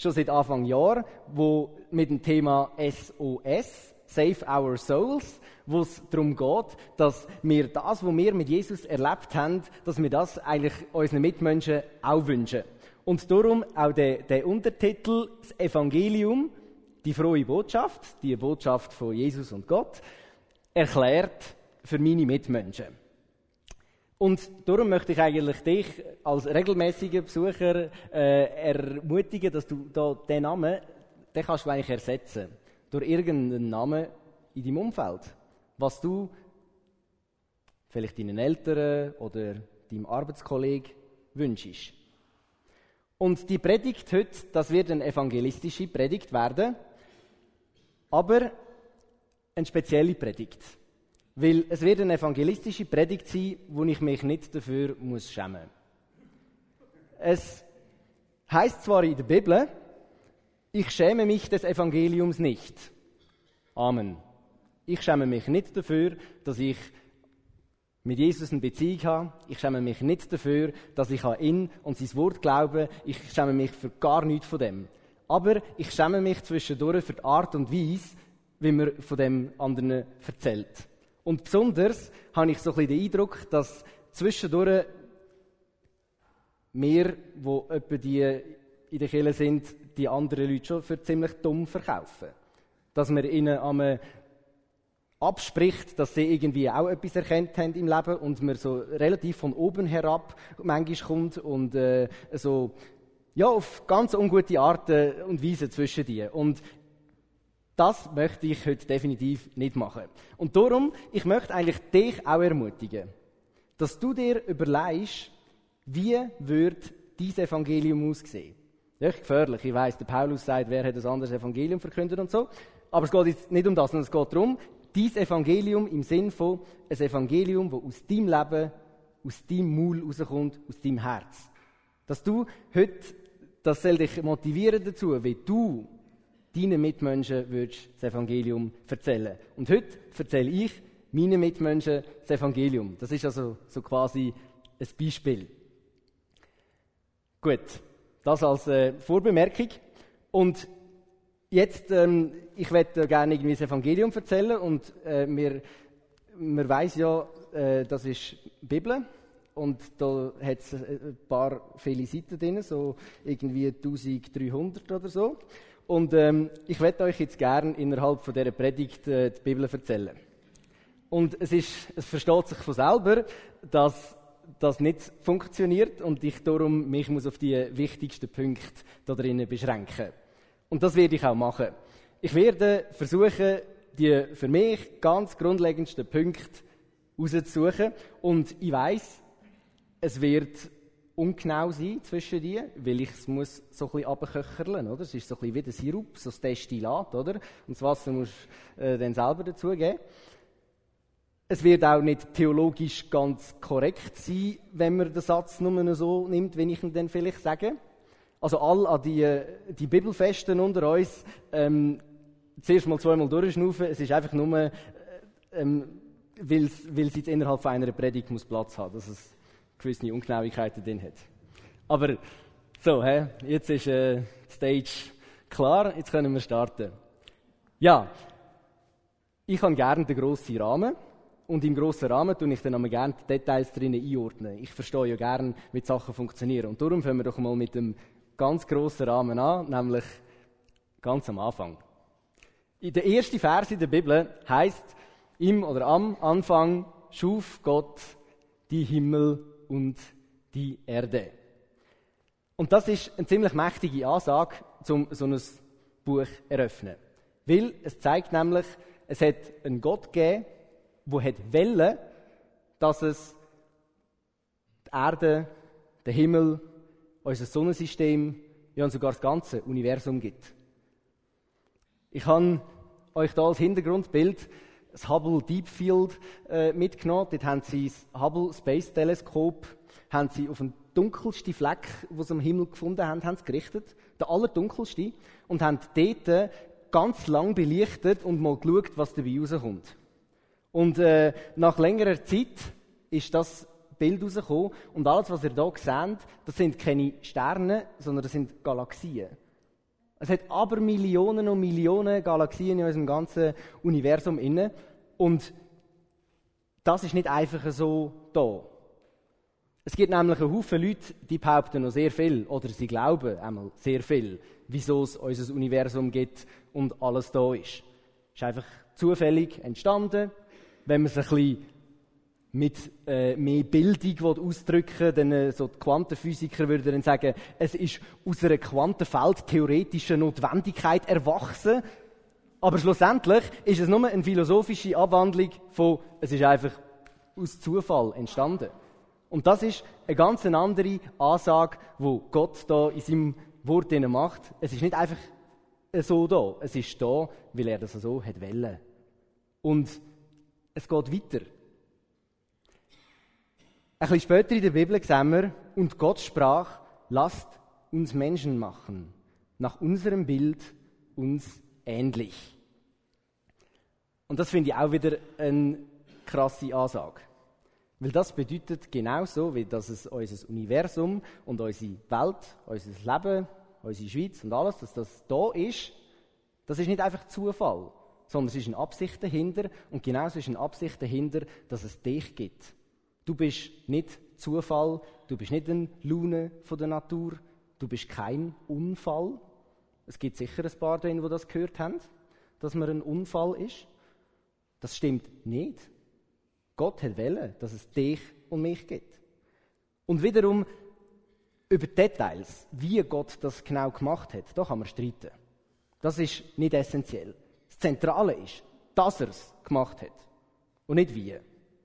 schon seit Anfang Jahr, wo mit dem Thema SOS, Save Our Souls, wo es darum geht, dass wir das, was wir mit Jesus erlebt haben, dass wir das eigentlich unseren Mitmenschen auch wünschen. Und darum auch der Untertitel, das Evangelium, die frohe Botschaft, die Botschaft von Jesus und Gott, erklärt für meine Mitmenschen. Und darum möchte ich eigentlich dich als regelmäßiger Besucher ermutigen, dass du da den Namen, den kannst du eigentlich ersetzen durch irgendeinen Namen in deinem Umfeld, was du vielleicht deinen Eltern oder deinem Arbeitskollegen wünschst. Und die Predigt heute, das wird eine evangelistische Predigt werden, aber eine spezielle Predigt. Weil es wird eine evangelistische Predigt sein, wo ich mich nicht dafür schämen muss. Es heisst zwar in der Bibel, ich schäme mich des Evangeliums nicht. Amen. Ich schäme mich nicht dafür, dass ich mit Jesus eine Beziehung habe. Ich schäme mich nicht dafür, dass ich an ihn und sein Wort glaube. Ich schäme mich für gar nichts von dem. Aber ich schäme mich zwischendurch für die Art und Weise, wie man von dem anderen erzählt. Und besonders habe ich so ein bisschen den Eindruck, dass zwischendurch wir, die etwa die in der Kirche sind, die anderen Leute schon für ziemlich dumm verkaufen. Dass man ihnen abspricht, dass sie irgendwie auch etwas erkannt haben im Leben und man so relativ von oben herab manchmal kommt und auf ganz ungute Arten und Weisen zwischen die. Und das möchte ich heute definitiv nicht machen. Und darum, ich möchte eigentlich dich auch ermutigen, dass du dir überlegst, wie wird dein Evangelium aussehen. Das ist gefährlich. Ich weiss, der Paulus sagt, wer hat ein anderes Evangelium verkündet und so. Aber es geht jetzt nicht um das, sondern es geht darum, dein Evangelium im Sinn von ein Evangelium, das aus deinem Leben, aus deinem Maul rauskommt, aus deinem Herz. Dass du heute, das soll dich motivieren dazu, wie du deinen Mitmenschen würdest das Evangelium erzählen. Und heute erzähle ich meinen Mitmenschen das Evangelium. Das ist also so quasi ein Beispiel. Gut, das als Vorbemerkung. Und jetzt, ich möchte gerne irgendwie das Evangelium erzählen und man weiss ja, das ist die Bibel. Und da hat es ein paar viele Seiten drin, so irgendwie 1300 oder so. Und ich möchte euch jetzt gerne innerhalb von dieser Predigt die Bibel erzählen. Und es versteht sich von selber, dass das nicht funktioniert und ich darum mich muss auf die wichtigsten Punkte da drinnen beschränken. Und das werde ich auch machen. Ich werde versuchen, die für mich ganz grundlegendsten Punkte rauszusuchen. Und ich weiss, es wird ungenau sein zwischen die, weil ich es muss so ein bisschen runterköcheln, oder? Es ist so ein bisschen wie der Sirup, so das Destillat, oder? Und das Wasser musst du dann selber dazugeben. Es wird auch nicht theologisch ganz korrekt sein, wenn man den Satz nur so nimmt, wie ich ihn dann vielleicht sage. Also all an die Bibelfesten unter uns, zuerst mal zweimal durchschnaufen, es ist einfach nur, weil es jetzt innerhalb von einer Predigt muss Platz haben, dass es gewisse Ungenauigkeiten drin hat. Aber so, jetzt ist die Stage klar, jetzt können wir starten. Ja, ich habe gerne den grossen Rahmen und im grossen Rahmen tue ich dann aber gerne die Details drinnen einordnen. Ich verstehe ja gerne, wie die Sachen funktionieren. Und darum fangen wir doch mal mit dem ganz grossen Rahmen an, nämlich ganz am Anfang. In der ersten Vers in der Bibel heisst, im oder am Anfang schuf Gott die Himmel und die Erde. Und das ist eine ziemlich mächtige Ansage, um so ein Buch zu eröffnen. Weil es zeigt nämlich, es hat einen Gott gegeben, der wollte, dass es die Erde, den Himmel, unser Sonnensystem, ja und sogar das ganze Universum gibt. Ich habe euch hier als Hintergrundbild das Hubble Deep Field mitgenommen. Dort haben sie das Hubble Space Teleskop haben sie auf den dunkelsten Fleck, den sie am Himmel gefunden haben sie gerichtet. Den allerdunkelsten. Und haben dort ganz lang belichtet und mal geschaut, was dabei rauskommt. Und nach längerer Zeit ist das Bild rausgekommen. Und alles, was ihr hier seht, das sind keine Sterne, sondern das sind Galaxien. Es hat aber Millionen und Millionen Galaxien in unserem ganzen Universum inne. Und das ist nicht einfach so da. Es gibt nämlich einen Haufen Leute, die behaupten noch sehr viel, oder sie glauben einmal sehr viel, wieso es unser Universum gibt und alles da ist. Es ist einfach zufällig entstanden. Wenn man es ein bisschen mit mehr Bildung ausdrücken will, dann so die Quantenphysiker würden dann sagen, es ist aus einer quantenfeldtheoretischen Notwendigkeit erwachsen. Aber schlussendlich ist es nur eine philosophische Abwandlung von, es ist einfach aus Zufall entstanden. Und das ist eine ganz andere Ansage, die Gott da in seinem Wort macht. Es ist nicht einfach so da, es ist da, weil er das so hat wollen. Und es geht weiter. Ein bisschen später in der Bibel sehen wir, und Gott sprach, lasst uns Menschen machen, nach unserem Bild uns ähnlich. Und das finde ich auch wieder eine krasse Ansage. Weil das bedeutet genauso, wie dass es unser Universum und unsere Welt, unser Leben, unsere Schweiz und alles, dass das da ist, das ist nicht einfach Zufall, sondern es ist eine Absicht dahinter und genauso ist eine Absicht dahinter, dass es dich gibt. Du bist nicht Zufall, du bist nicht eine Laune von der Natur, du bist kein Unfall. Es gibt sicher ein paar drin, die das gehört haben, dass man ein Unfall ist. Das stimmt nicht. Gott hat wollen, dass es dich und mich gibt. Und wiederum über Details, wie Gott das genau gemacht hat, da kann man streiten. Das ist nicht essentiell. Das Zentrale ist, dass er es gemacht hat und nicht wie.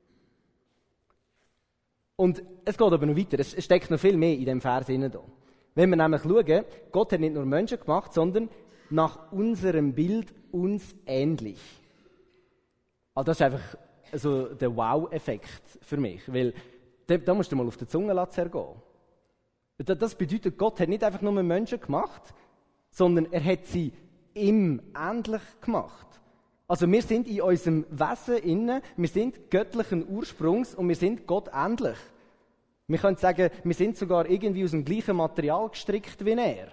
Und es geht aber noch weiter, es steckt noch viel mehr in dem Vers hinein. Wenn wir nämlich schauen, Gott hat nicht nur Menschen gemacht, sondern nach unserem Bild uns ähnlich. Also das ist einfach also der Wow-Effekt für mich, weil da musst du mal auf der Zunge zergehen. Das bedeutet, Gott hat nicht einfach nur Menschen gemacht, sondern er hat sie ihm ähnlich gemacht. Also wir sind in unserem Wesen inne, wir sind göttlichen Ursprungs und wir sind Gott ähnlich. Wir können sagen, wir sind sogar irgendwie aus dem gleichen Material gestrickt wie er.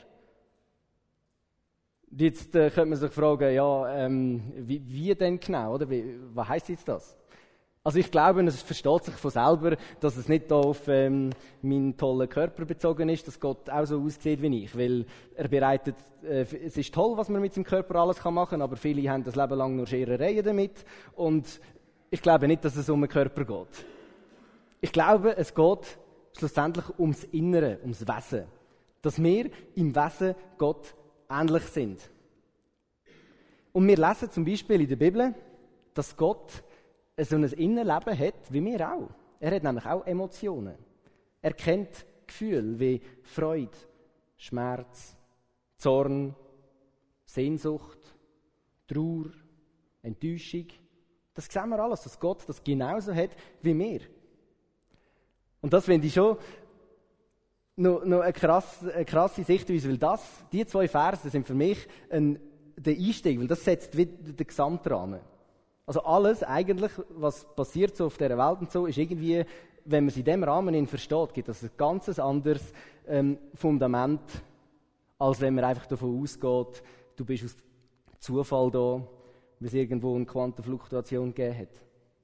Jetzt könnte man sich fragen, ja, wie denn genau, oder? Was heisst jetzt das? Also ich glaube, es versteht sich von selber, dass es nicht auf meinen tollen Körper bezogen ist, dass Gott auch so aussieht wie ich. Weil er bereitet, es ist toll, was man mit seinem Körper alles machen kann, aber viele haben das Leben lang nur Scherereien damit. Und ich glaube nicht, dass es um den Körper geht. Ich glaube, es geht schlussendlich ums Innere, ums Wesen. Dass wir im Wesen Gott ähnlich sind. Und wir lesen zum Beispiel in der Bibel, dass Gott so ein Innenleben hat, wie wir auch. Er hat nämlich auch Emotionen. Er kennt Gefühle wie Freude, Schmerz, Zorn, Sehnsucht, Trauer, Enttäuschung. Das sehen wir alles, dass Gott das genauso hat wie wir. Und das finde ich schon noch eine krasse Sichtweise, weil die zwei Verse sind für mich der Einstieg, weil das setzt wieder den Gesamtrahmen. Also alles eigentlich, was passiert so auf dieser Welt und so, ist irgendwie, wenn man es in diesem Rahmen versteht, gibt es ein ganz anderes Fundament, als wenn man einfach davon ausgeht, du bist aus Zufall da, weil es irgendwo eine Quantenfluktuation gegeben hat.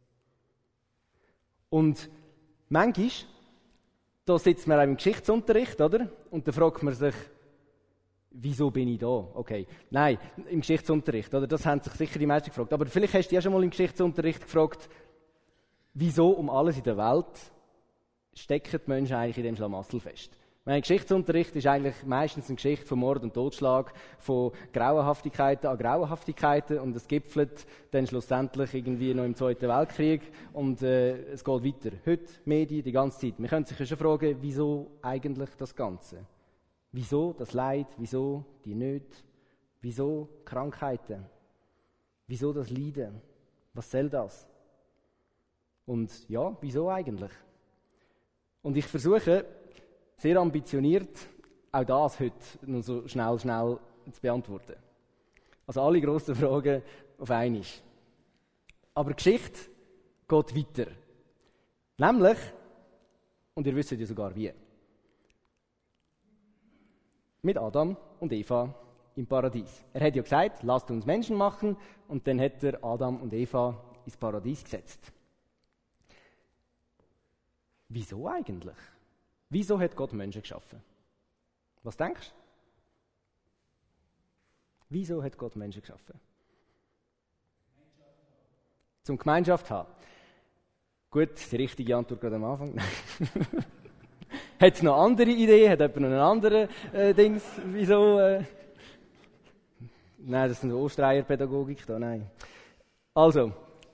Und manchmal, da sitzt man auch im Geschichtsunterricht, oder? Und da fragt man sich, wieso bin ich da? Okay. Nein, im Geschichtsunterricht, oder? Das haben sich sicher die meisten gefragt. Aber vielleicht hast du ja schon mal im Geschichtsunterricht gefragt, wieso um alles in der Welt stecken die Menschen eigentlich in dem Schlamassel fest? Mein Geschichtsunterricht ist eigentlich meistens eine Geschichte von Mord und Totschlag, von Grauenhaftigkeiten an Grauenhaftigkeiten und es gipfelt dann schlussendlich irgendwie noch im Zweiten Weltkrieg und es geht weiter. Heute, Medien, die ganze Zeit. Man könnte sich ja schon fragen, wieso eigentlich das Ganze? Wieso das Leid? Wieso die Nöte? Wieso Krankheiten? Wieso das Leiden? Was soll das? Und ja, wieso eigentlich? Und ich versuche, sehr ambitioniert, auch das heute noch so schnell zu beantworten. Also alle grossen Fragen auf einmal. Aber die Geschichte geht weiter. Nämlich, und ihr wisst ja sogar wie, mit Adam und Eva im Paradies. Er hat ja gesagt, lasst uns Menschen machen, und dann hat er Adam und Eva ins Paradies gesetzt. Wieso eigentlich? Wieso hat Gott Menschen geschaffen? Was denkst du? Wieso hat Gott Menschen geschaffen? Zum Gemeinschaft haben. Gut, die richtige Antwort gerade am Anfang. Hat es noch andere Ideen? Hat jemand noch einen anderen Dings? Wieso? Nein, das ist eine Ostreier-Pädagogik da, nein. Also,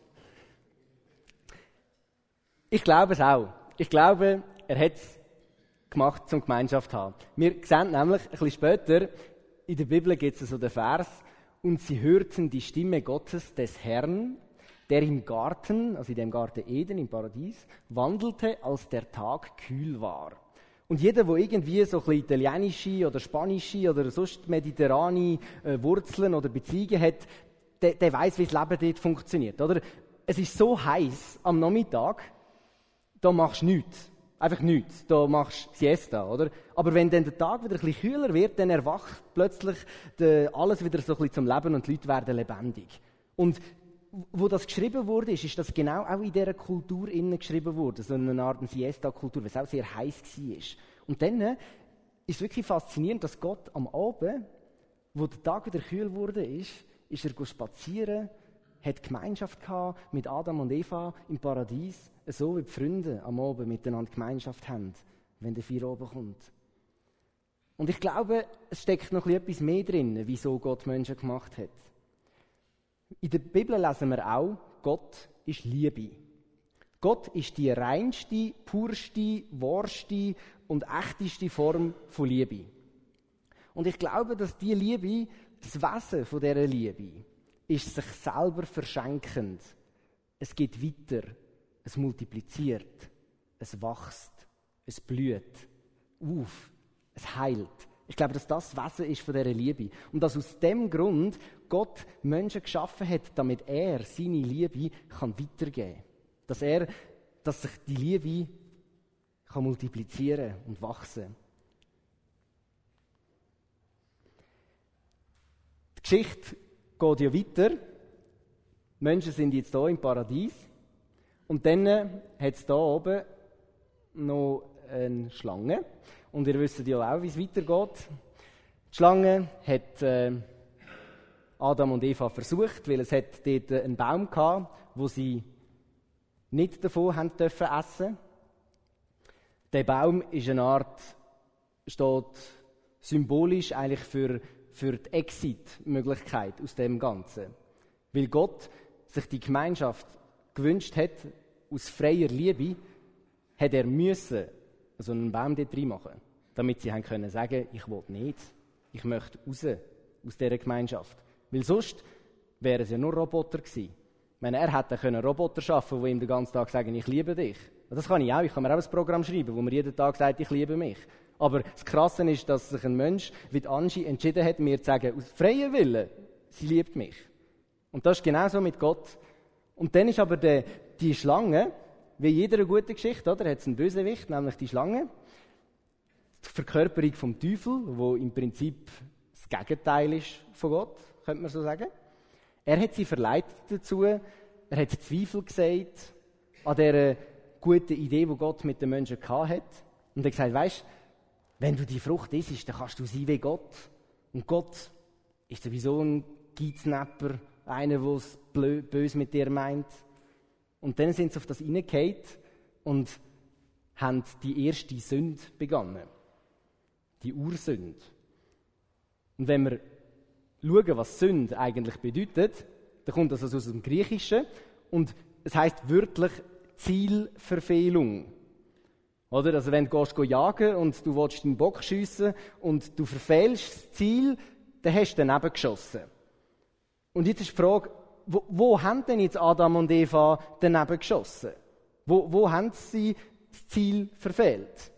ich glaube es auch. Ich glaube, er hat es gemacht, zum Gemeinschaft zu haben. Wir sehen nämlich, ein bisschen später, in der Bibel gibt es so den Vers, und sie hörten die Stimme Gottes, des Herrn, der im Garten, also in dem Garten Eden, im Paradies, wandelte, als der Tag kühl war. Und jeder, der irgendwie so ein bisschen italienische oder spanische oder sonst mediterrane Wurzeln oder Beziehungen hat, der weiss, wie das Leben dort funktioniert. Oder? Es ist so heiß am Nachmittag, da machst du nichts. Einfach nichts. Da machst du Siesta, oder? Aber wenn dann der Tag wieder ein bisschen kühler wird, dann erwacht plötzlich alles wieder so ein bisschen zum Leben und die Leute werden lebendig. Und wo das geschrieben wurde, ist das genau auch in dieser Kultur geschrieben worden, so eine Art Siesta-Kultur, weil es auch sehr heiß war. Und dann ist es wirklich faszinierend, dass Gott am Abend, wo der Tag wieder kühl wurde, ist er spazieren, hat Gemeinschaft gehabt mit Adam und Eva im Paradies, so wie die Freunde am Abend miteinander Gemeinschaft haben, wenn der Feierabend kommt. Und ich glaube, es steckt noch etwas mehr drin, wieso Gott Menschen gemacht hat. In der Bibel lesen wir auch, Gott ist Liebe. Gott ist die reinste, purste, wahrste und echteste Form von Liebe. Und ich glaube, dass diese Liebe, das Wesen von dieser Liebe, ist sich selber verschenkend. Es geht weiter, es multipliziert, es wächst, es blüht auf, es heilt. Ich glaube, dass das Wesen ist von dieser Liebe. Und dass aus dem Grund Gott Menschen geschaffen hat, damit er seine Liebe weitergeben kann. Dass sich die Liebe multiplizieren und wachsen. Die Geschichte geht ja weiter. Die Menschen sind jetzt hier im Paradies. Und dann hat es hier oben noch eine Schlange. Und ihr wisst ja auch, wie es weitergeht. Die Schlange hat Adam und Eva versucht, weil es hat dort einen Baum gehabt, wo sie nicht davon haben dürfen essen. Der Baum ist eine Art, steht symbolisch eigentlich für die Exit-Möglichkeit aus dem Ganzen. Weil Gott sich die Gemeinschaft gewünscht hat, aus freier Liebe, hat er müssen so einen Baum dort reinmachen, damit sie können sagen, ich will nicht, ich möchte raus aus dieser Gemeinschaft. Weil sonst wären es ja nur Roboter gewesen. Ich meine, er hätte Roboter schaffen, die ihm den ganzen Tag sagen, ich liebe dich. Das kann ich auch. Ich kann mir auch ein Programm schreiben, wo mir jeden Tag sagt, ich liebe mich. Aber das Krasse ist, dass sich ein Mensch wie Angie entschieden hat, mir zu sagen, aus freiem Willen, sie liebt mich. Und das ist genauso mit Gott. Und dann ist aber die Schlange, wie jeder gute Geschichte, oder? Hat es einen Bösewicht, nämlich die Schlange. Die Verkörperung vom Teufel, wo im Prinzip das Gegenteil ist von Gott, könnte man so sagen. Er hat sie verleitet dazu, er hat Zweifel gesagt an dieser guten Idee, die Gott mit den Menschen hatte. Und er hat gesagt, weisst, wenn du die Frucht isst, dann kannst du sein wie Gott. Und Gott ist sowieso ein Geiznapper, einer, der es böse mit dir meint. Und dann sind sie auf das hineingefallen und haben die erste Sünde begangen. Die Ursünde. Und wenn wir schauen, was Sünde eigentlich bedeutet, dann kommt das aus dem Griechischen und es heisst wörtlich Zielverfehlung. Oder? Also wenn du jagen und du willst den Bock schiessen und du verfehlst das Ziel, dann hast du daneben geschossen. Und jetzt ist die Frage, wo haben denn jetzt Adam und Eva daneben geschossen? Wo haben sie das Ziel verfehlt?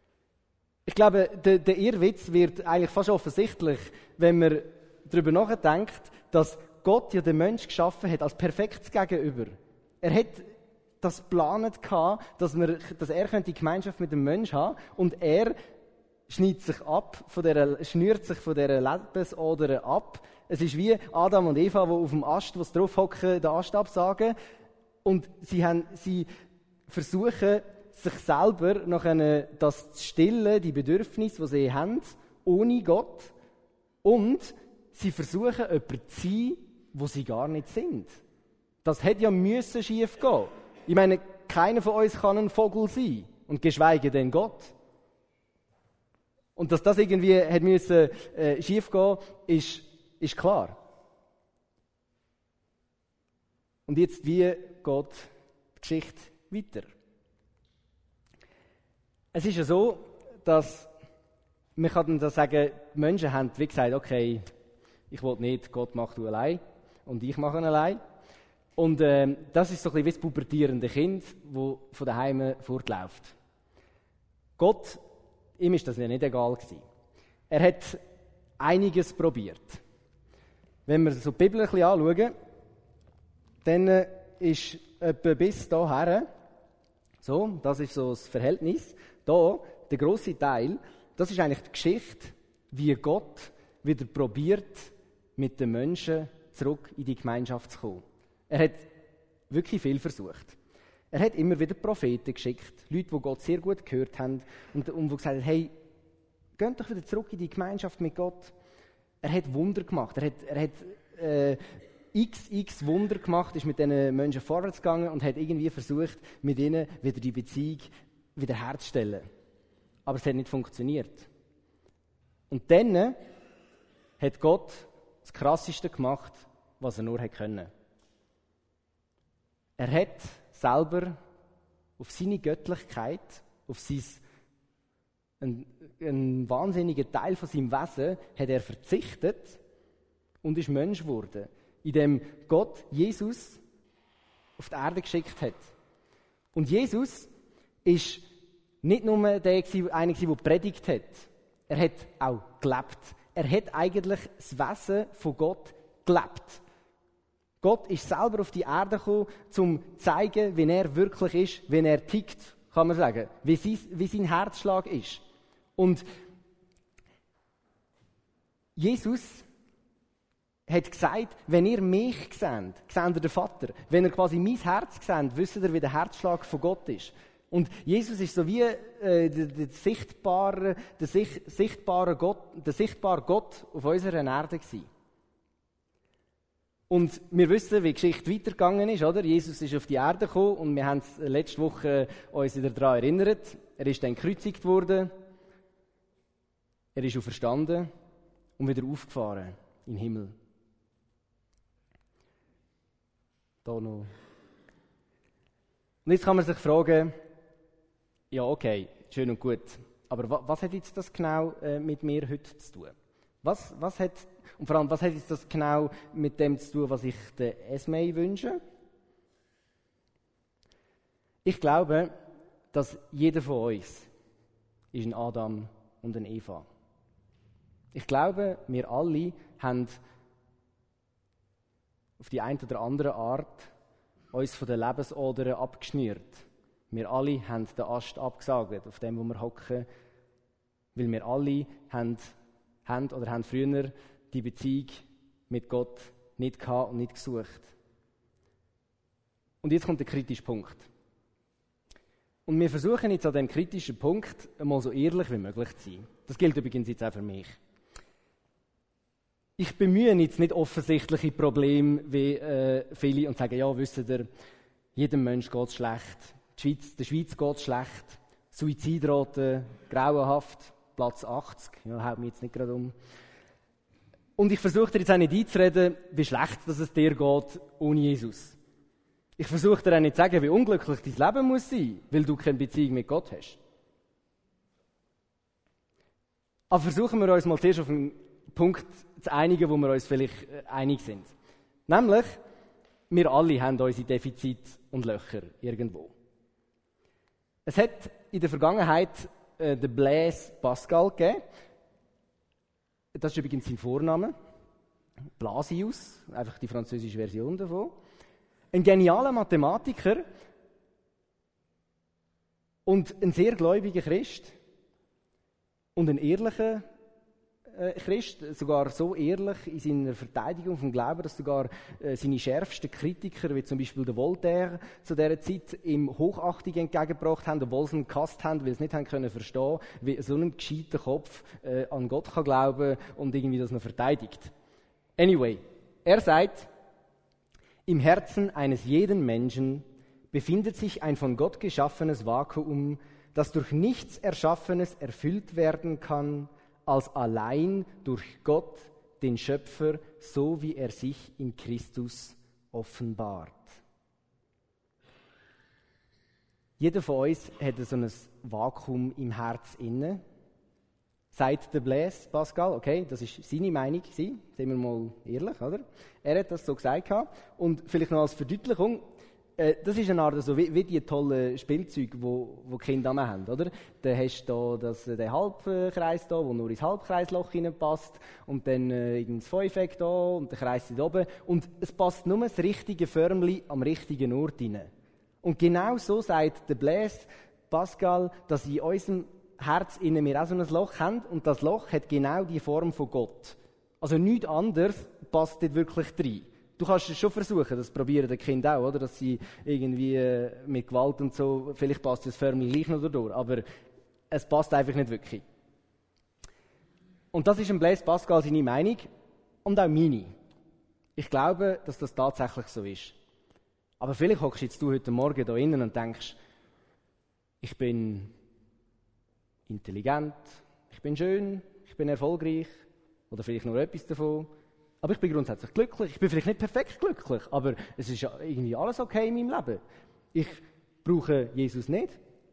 Ich glaube, der Irrwitz wird eigentlich fast offensichtlich, wenn man darüber nachdenkt, dass Gott ja den Menschen geschaffen hat als perfektes Gegenüber. Er hat das geplant, dass er die Gemeinschaft mit dem Menschen haben könnte und er schnürt sich von dieser Lebensader ab. Es ist wie Adam und Eva, die auf dem Ast, wo sie drauf hocken, den Ast absagen. Und sie versuchen, sich selber nachher das zu stillen, die Bedürfnisse, die sie haben, ohne Gott. Und sie versuchen, jemand zu sein, wo sie gar nicht sind. Das hätte ja schief gehen. Ich meine, keiner von uns kann ein Vogel sein. Und geschweige denn Gott. Und dass das irgendwie schief gehen, ist klar. Und jetzt, wie geht die Geschichte weiter? Es ist ja so, dass man kann dann sagen, die Menschen haben wie gesagt, okay, ich will nicht, Gott mach du allein und ich mache ihn allein. Und das ist so ein bisschen wie das pubertierende Kind, das von daheim fortläuft. Gott, ihm ist das ja nicht egal gewesen. Er hat einiges probiert. Wenn wir so die Bibel ein bisschen anschauen, dann ist etwa bis dahin, so, das ist so das Verhältnis, da, der grosse Teil, das ist eigentlich die Geschichte, wie Gott wieder probiert, mit den Menschen zurück in die Gemeinschaft zu kommen. Er hat wirklich viel versucht. Er hat immer wieder Propheten geschickt, Leute, die Gott sehr gut gehört haben und die gesagt haben, hey, geht doch wieder zurück in die Gemeinschaft mit Gott. Er hat Wunder gemacht, er hat x Wunder gemacht, ist mit diesen Menschen vorwärts gegangen und hat irgendwie versucht, mit ihnen wieder die Beziehung wiederherzustellen. Aber es hat nicht funktioniert. Und dann hat Gott das Krasseste gemacht, was er nur können. Er hat selber auf seine Göttlichkeit, auf einen wahnsinnigen Teil von seinem Wesen, hat er verzichtet und ist Mensch geworden, indem Gott Jesus auf die Erde geschickt hat. Und Jesus ist nicht nur einer, der predigt hat. Er hat auch gelebt. Er hat eigentlich das Wesen von Gott gelebt. Gott ist selber auf die Erde gekommen, um zu zeigen, wie er wirklich ist, wie er tickt, kann man sagen. Wie sein Herzschlag ist. Und Jesus hat gesagt, wenn ihr mich seht, seht ihr den Vater. Wenn ihr quasi mein Herz seht, wisst ihr, wie der Herzschlag von Gott ist. Und Jesus ist so wie der sichtbare Gott auf unserer Erde gewesen. Und wir wissen, wie die Geschichte weitergegangen ist, oder? Jesus ist auf die Erde gekommen und wir haben uns letzte Woche uns wieder daran erinnert. Er ist dann gekreuzigt worden. Er ist auferstanden und wieder aufgefahren in den Himmel. Da noch. Und jetzt kann man sich fragen, ja okay, schön und gut, aber was hat jetzt das genau mit mir heute zu tun? Und vor allem, was hat jetzt das genau mit dem zu tun, was ich der Esmei wünsche? Ich glaube, dass jeder von uns ist ein Adam und ein Eva. Ich glaube, wir alle haben auf die eine oder andere Art uns von der Lebensader abgeschnürt. Wir alle haben den Ast abgesagt, auf dem, wo wir hocken, weil wir alle haben früher die Beziehung mit Gott nicht gehabt und nicht gesucht. Und jetzt kommt der kritische Punkt. Und wir versuchen jetzt an diesem kritischen Punkt einmal so ehrlich wie möglich zu sein. Das gilt übrigens jetzt auch für mich. Ich bemühe jetzt nicht offensichtliche Probleme wie viele und sage, ja, wisst ihr, jedem Menschen geht es schlecht. Der Schweiz geht es schlecht. Suizidrate, grauenhaft, Platz 80. Ja, haut mich jetzt nicht gerade um. Und ich versuche dir jetzt auch nicht einzureden, wie schlecht dass es dir geht ohne Jesus. Ich versuche dir auch nicht zu sagen, wie unglücklich dein Leben muss sein, weil du keine Beziehung mit Gott hast. Aber versuchen wir uns mal zuerst auf einen Punkt zu einigen, wo wir uns vielleicht einig sind. Nämlich, wir alle haben unsere Defizite und Löcher irgendwo. Es hat in der Vergangenheit den Blaise Pascal gegeben. Das ist übrigens sein Vorname. Blasius, einfach die französische Version davon. Ein genialer Mathematiker und ein sehr gläubiger Christ. und ein ehrlicher Christ, sogar so ehrlich in seiner Verteidigung vom Glauben, dass sogar seine schärfsten Kritiker, wie zum Beispiel der Voltaire, zu dieser Zeit ihm Hochachtung entgegengebracht haben, obwohl sie ihn gehasst haben, weil sie nicht haben können verstehen, wie so ein gescheiter Kopf an Gott kann glauben und irgendwie das noch verteidigt. Anyway, er sagt, im Herzen eines jeden Menschen befindet sich ein von Gott geschaffenes Vakuum, das durch nichts Erschaffenes erfüllt werden kann, als allein durch Gott, den Schöpfer, so wie er sich in Christus offenbart. Jeder von uns hat so ein Vakuum im Herz inne. Sagt der Blaise Pascal, okay, das ist seine Meinung gewesen, sind wir mal ehrlich, oder? Er hat das so gesagt. Und vielleicht noch als Verdeutlichung, das ist eine Art so wie die tollen Spielzeuge, die Kinder haben, oder? Dann hast du da den Halbkreis da, der nur ins Halbkreisloch hineinpasst, und dann das Fünfeck da und der Kreis da oben. Und es passt nur das richtige Förmchen am richtigen Ort hinein. Und genau so sagt der Blaise Pascal, dass in unserem Herz innen wir auch so ein Loch haben, und das Loch hat genau die Form von Gott. Also nichts anderes passt dort wirklich rein. Du kannst es schon versuchen, das probieren die Kinder auch, oder? Dass sie irgendwie mit Gewalt und so, vielleicht passt das förmlich gleich noch durch, aber es passt einfach nicht wirklich. Und das ist ein Blaise Pascal seine Meinung und auch meine. Ich glaube, dass das tatsächlich so ist. Aber vielleicht hockst jetzt du heute Morgen da innen und denkst, ich bin intelligent, ich bin schön, ich bin erfolgreich oder vielleicht nur etwas davon. Aber ich bin grundsätzlich glücklich. Ich bin vielleicht nicht perfekt glücklich, aber es ist ja irgendwie alles okay in meinem Leben. Ich brauche Jesus nicht.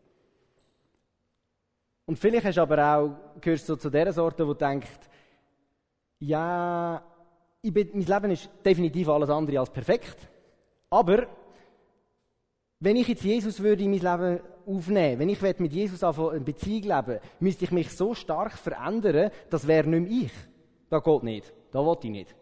Und vielleicht hast du aber auch, gehörst du zu der Sorte, die denkt, ja, mein Leben ist definitiv alles andere als perfekt. Aber wenn ich jetzt Jesus würde in mein Leben aufnehmen, wenn ich mit Jesus eine Beziehung leben, müsste ich mich so stark verändern, das wäre nicht mehr ich. Das geht nicht. Das will ich nicht.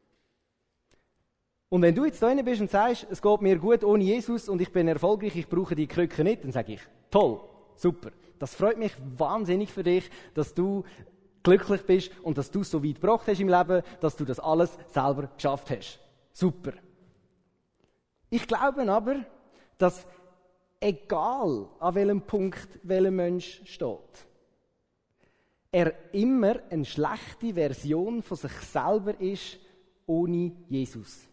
Und wenn du jetzt da drin bist und sagst, es geht mir gut ohne Jesus und ich bin erfolgreich, ich brauche die Krücke nicht, dann sage ich, toll, super. Das freut mich wahnsinnig für dich, dass du glücklich bist und dass du es so weit gebracht hast im Leben, dass du das alles selber geschafft hast. Super. Ich glaube aber, dass egal an welchem Punkt welcher Mensch steht, er immer eine schlechte Version von sich selber ist, ohne Jesus.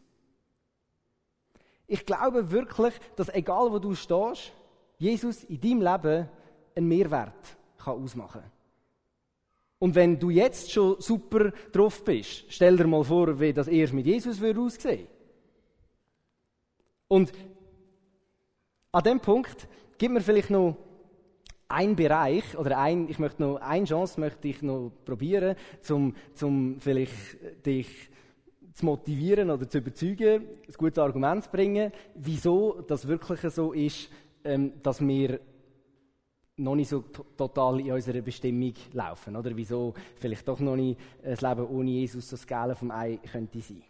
Ich glaube wirklich, dass egal wo du stehst, Jesus in deinem Leben einen Mehrwert ausmachen kann. Und wenn du jetzt schon super drauf bist, stell dir mal vor, wie das erst mit Jesus aussehen würde. Und an dem Punkt gibt mir vielleicht noch ein Bereich, oder eine Chance möchte ich noch probieren, zum vielleicht dich zu motivieren oder zu überzeugen, ein gutes Argument zu bringen, wieso das wirklich so ist, dass wir noch nicht so total in unserer Bestimmung laufen, oder wieso vielleicht doch noch nicht das Leben ohne Jesus so das Gelbe vom Ei könnte sein.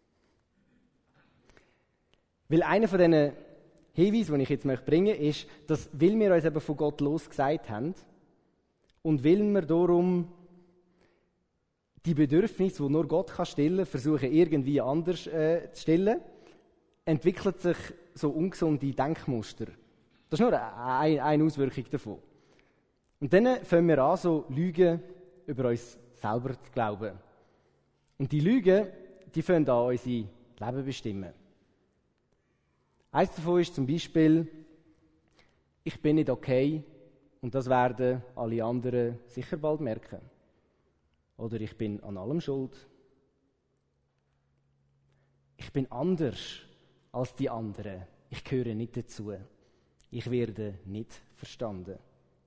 Weil einer von diesen Hinweis, den ich jetzt bringen möchte, ist, dass, weil wir uns eben von Gott losgesagt haben und weil wir darum die Bedürfnisse, die nur Gott stillen kann, versuchen irgendwie anders zu stillen, entwickelt sich so ungesunde Denkmuster. Das ist nur eine Auswirkung davon. Und dann fangen wir an, so Lügen über uns selber zu glauben. Und die Lügen, die fangen an, unser Leben bestimmen. Eines davon ist zum Beispiel, ich bin nicht okay und das werden alle anderen sicher bald merken. Oder ich bin an allem schuld. Ich bin anders als die anderen. Ich gehöre nicht dazu. Ich werde nicht verstanden.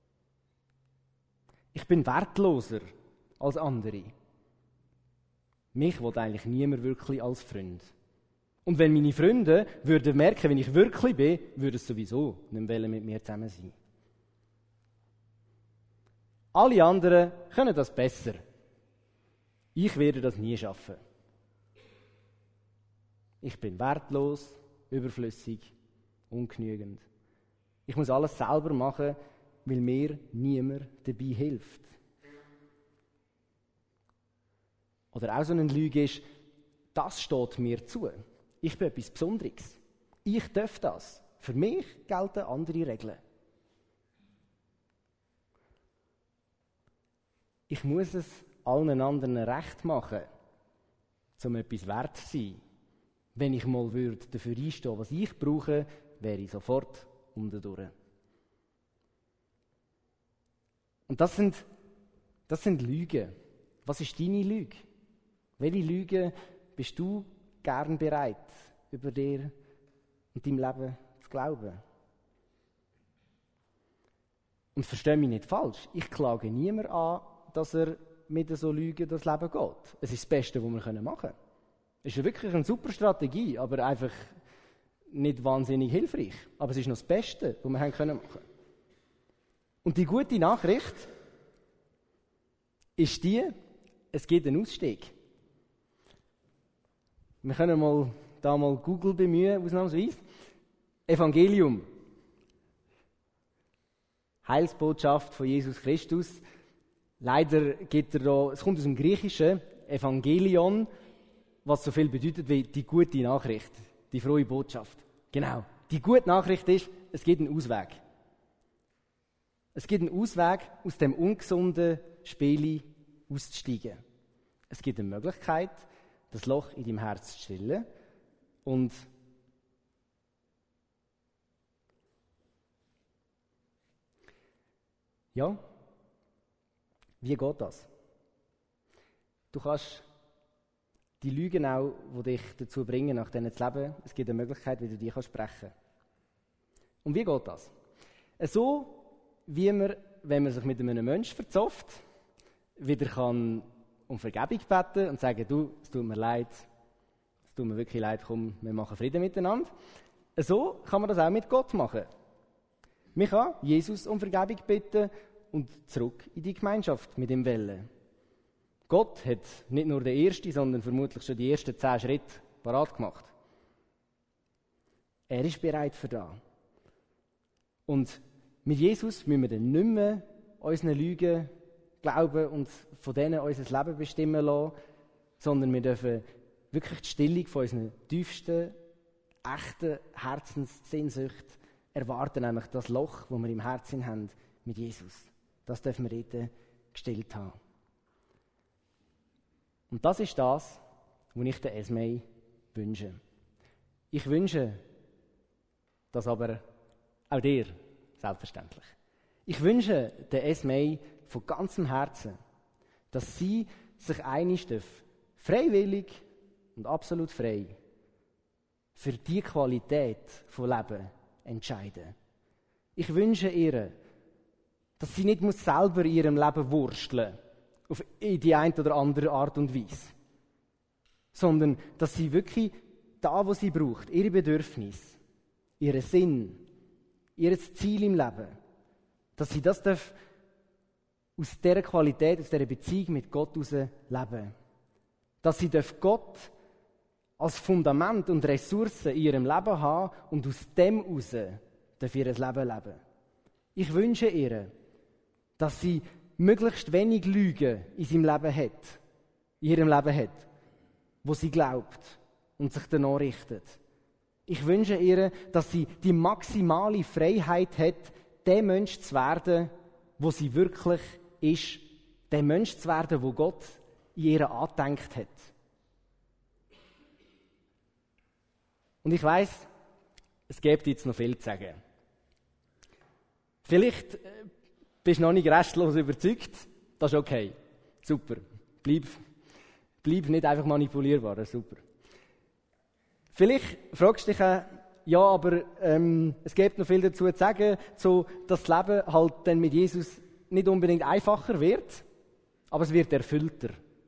Ich bin wertloser als andere. Mich will eigentlich niemand wirklich als Freund. Und wenn meine Freunde würden merken, wenn ich wirklich bin, würden sie sowieso nicht mehr mit mir zusammen sein. Alle anderen können das besser. Ich werde das nie schaffen. Ich bin wertlos, überflüssig, ungenügend. Ich muss alles selber machen, weil mir niemand dabei hilft. Oder auch so eine Lüge ist, das steht mir zu. Ich bin etwas Besonderes. Ich darf das. Für mich gelten andere Regeln. Ich muss es allen anderen recht machen, um etwas wert zu sein. Wenn ich mal dafür einstehen würde, was ich brauche, wäre ich sofort durch. Und das sind Lügen. Was ist deine Lüge? Welche Lüge bist du gern bereit, über dir und deinem Leben zu glauben? Und verstehe mich nicht falsch, ich klage niemand an, dass er mit so Lügen das Leben geht. Es ist das Beste, was wir machen können. Es ist wirklich eine super Strategie, aber einfach nicht wahnsinnig hilfreich. Aber es ist noch das Beste, was wir machen können. Und die gute Nachricht ist es gibt einen Ausstieg. Wir können mal Google bemühen, ausnahmsweise. Evangelium. Heilsbotschaft von Jesus Christus. Leider gibt es kommt aus dem Griechischen, Evangelion, was so viel bedeutet wie die gute Nachricht, die frohe Botschaft. Genau. Die gute Nachricht ist, es gibt einen Ausweg. Es gibt einen Ausweg, aus dem ungesunden Spiel auszusteigen. Es gibt eine Möglichkeit, das Loch in deinem Herz zu stillen und ja, wie geht das? Du kannst die Lügen auch, die dich dazu bringen, nach denen zu leben, es gibt eine Möglichkeit, wie du die sprechen kannst. Und wie geht das? So, wie man, wenn man sich mit einem Menschen verzofft, wieder kann um Vergebung beten und sagen, du, es tut mir leid, es tut mir wirklich leid, komm, wir machen Frieden miteinander. So kann man das auch mit Gott machen. Man kann Jesus um Vergebung bitten und zurück in die Gemeinschaft mit ihm wählen. Gott hat nicht nur den ersten, sondern vermutlich schon die ersten 10 Schritte parat gemacht. Er ist bereit für das. Und mit Jesus müssen wir dann nicht mehr unseren Lügen glauben und von denen unser Leben bestimmen lassen, sondern wir dürfen wirklich die Stillung von unseren tiefsten, echten Herzenssehnsucht erwarten, nämlich das Loch, das wir im Herzen haben mit Jesus. Das dürfen wir dort gestillt haben. Und das ist das, was ich der Esmei wünsche. Ich wünsche das aber auch dir, selbstverständlich. Ich wünsche der Esmei von ganzem Herzen, dass sie sich einig freiwillig und absolut frei für die Qualität von Leben entscheiden. Ich wünsche ihr, dass sie nicht selber in ihrem Leben wursteln muss, in die eine oder andere Art und Weise, sondern dass sie wirklich da, wo sie braucht, ihre Bedürfnisse, ihren Sinn, ihr Ziel im Leben, dass sie das aus dieser Qualität, aus dieser Beziehung mit Gott heraus leben. Dass sie Gott als Fundament und Ressource in ihrem Leben haben und aus dem heraus ihr Leben leben. Ich wünsche ihr, dass sie möglichst wenig Lügen in ihrem Leben hat, wo sie glaubt und sich danach richtet. Ich wünsche ihr, dass sie die maximale Freiheit hat, der Mensch zu werden, wo sie wirklich ist, der Mensch zu werden, wo Gott in ihr angedenkt hat. Und ich weiss, es gibt jetzt noch viel zu sagen. Vielleicht bist du noch nicht restlos überzeugt. Das ist okay. Super. Bleib nicht einfach manipulierbar. Das ist super. Vielleicht fragst du dich auch, ja, aber es gibt noch viel dazu zu sagen, so, dass das Leben halt dann mit Jesus nicht unbedingt einfacher wird, aber es wird erfüllter.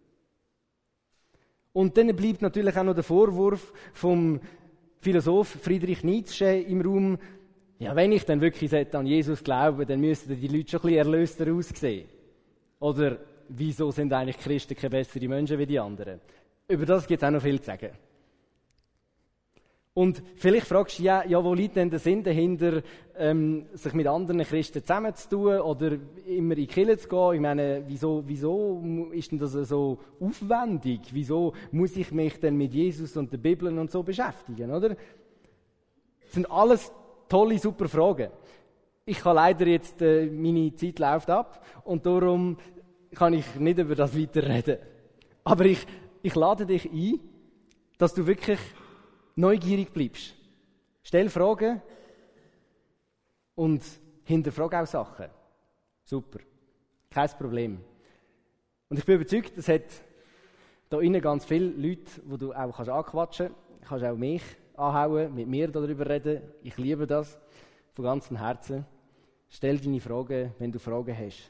Und dann bleibt natürlich auch noch der Vorwurf vom Philosoph Friedrich Nietzsche im Raum, ja, wenn ich dann wirklich an Jesus glaube, dann müssten die Leute schon ein bisschen erlöster aussehen. Oder wieso sind eigentlich Christen keine besseren Menschen wie die anderen? Über das gibt es auch noch viel zu sagen. Und vielleicht fragst du ja, wo liegt denn der Sinn dahinter, sich mit anderen Christen zusammenzutun oder immer in die Kirche zu gehen? Ich meine, wieso ist denn das so aufwendig? Wieso muss ich mich denn mit Jesus und der Bibel und so beschäftigen, oder? Das sind alles tolle, super Fragen. Ich kann leider jetzt, meine Zeit läuft ab und darum kann ich nicht über das weiterreden. Aber ich lade dich ein, dass du wirklich neugierig bleibst. Stell Fragen und hinterfrage auch Sachen. Super. Kein Problem. Und ich bin überzeugt, es hat da innen ganz viele Leute, die du auch anquatschen kannst. Du kannst auch mich anhauen, mit mir darüber reden. Ich liebe das von ganzem Herzen. Stell deine Fragen, wenn du Fragen hast.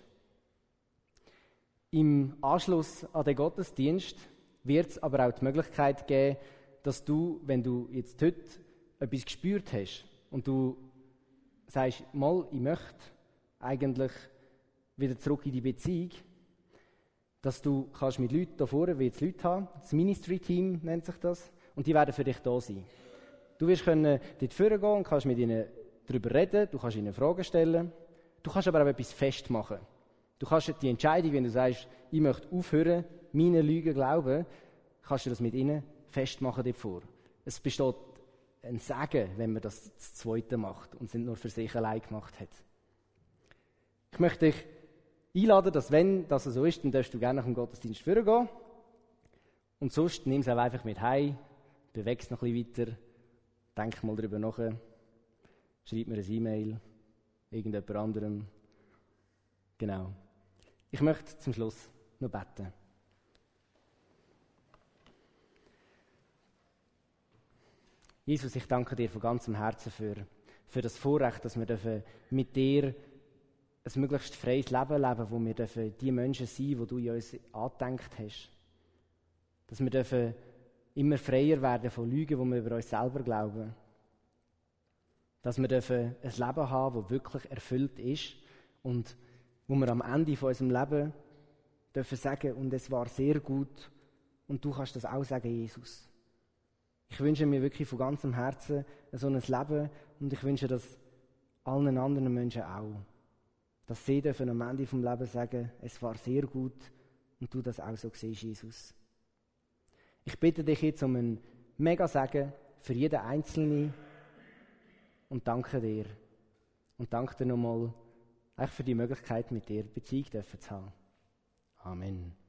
Im Anschluss an den Gottesdienst wird es aber auch die Möglichkeit geben, dass du, wenn du jetzt heute etwas gespürt hast und du sagst, mal, ich möchte eigentlich wieder zurück in die Beziehung, dass du kannst mit Leuten da vorne, wie jetzt Leute haben, das Ministry-Team nennt sich das, und die werden für dich da sein. Du wirst können dort vorne gehen und kannst mit ihnen darüber reden, du kannst ihnen Fragen stellen, du kannst aber auch etwas festmachen. Du kannst die Entscheidung, wenn du sagst, ich möchte aufhören, meine Lügen glauben, kannst du das mit ihnen festmachen davor. Es besteht ein Segen, wenn man das Zweite macht und es nicht nur für sich allein gemacht hat. Ich möchte dich einladen, dass wenn das so ist, dann darfst du gerne nach dem Gottesdienst vorgehen. Und sonst nimm es auch einfach mit heim, beweg es noch ein bisschen weiter, denk mal darüber nach, schreib mir ein E-Mail, irgendjemand anderem. Genau. Ich möchte zum Schluss noch beten. Jesus, ich danke dir von ganzem Herzen für das Vorrecht, dass wir mit dir ein möglichst freies Leben leben, wo wir die Menschen sein, die du in uns angedenkt hast. Dass wir immer freier werden von Lügen, die wir über uns selber glauben. Dass wir ein Leben haben, das wirklich erfüllt ist und wo wir am Ende von unserem Leben sagen, und es war sehr gut, und du kannst das auch sagen, Jesus. Ich wünsche mir wirklich von ganzem Herzen so ein Leben und ich wünsche das allen anderen Menschen auch. Dass sie dürfen am Ende vom Leben sagen, es war sehr gut und du das auch so siehst, Jesus. Ich bitte dich jetzt um einen mega Segen für jeden Einzelnen und danke dir. Und danke dir nochmal für die Möglichkeit, mit dir Beziehung zu haben. Amen.